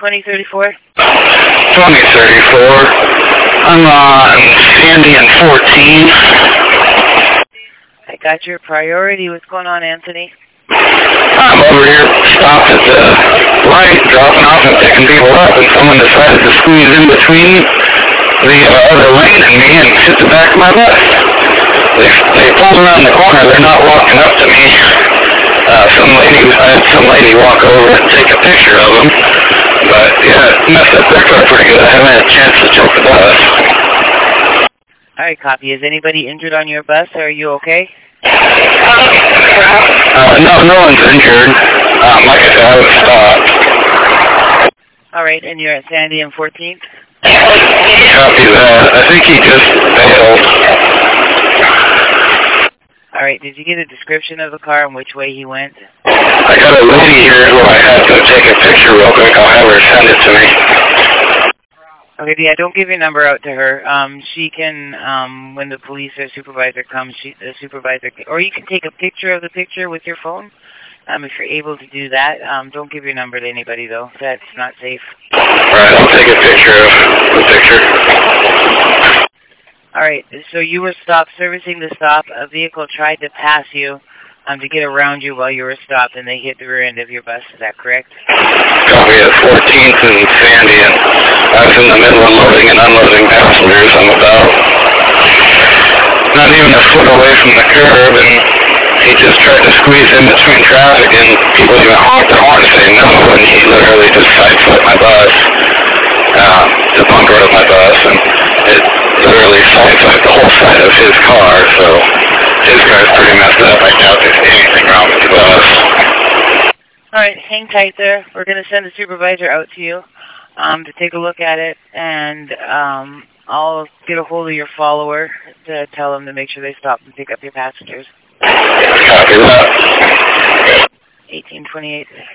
2034? 2034. I'm on Sandy and 14. I got your priority. What's going on, Anthony? I'm over here stopped at the light, dropping off and picking people up, and someone decided to squeeze in between the other lane and me and hit the back of my bus. They pulled around the corner. They're not walking up to me. I had some lady walk over and take a picture of them. But yeah, it messed up their car pretty good. I haven't had a chance to check the bus. All right, copy. Is anybody injured on your bus? Are you okay? No one's injured. Like I said, I was stopped. All right, and you're at Sandy and 14th? Copy that. I think he just bailed. All right, did you get a description of the car and which way he went? I got a lady here who I have to take a picture real quick. I'll have her send it to me. Okay, yeah, don't give your number out to her. She can, when the police or supervisor comes, the supervisor, or you can take a picture of the picture with your phone. If you're able to do that, don't give your number to anybody, though. That's not safe. All right, I'll take a picture of the picture. All right, so you were stopped servicing the stop. A vehicle tried to pass you to get around you while you were stopped, and they hit the rear end of your bus. Is that correct? Copy at 14th and Sandy, and I was in the middle of loading and unloading passengers. I'm about not even a foot away from the curb, and he just tried to squeeze in between traffic, and people even honked their horn saying no, and he literally just sideswiped my bus, the bunk road of my bus, and it literally sideswiped the whole side of his car, so his car's pretty messed up. I doubt there's anything wrong with the bus. All right, hang tight there. We're going to send a supervisor out to you to take a look at it, and I'll get a hold of your follower to tell them to make sure they stop and pick up your passengers. Copy that. 1828.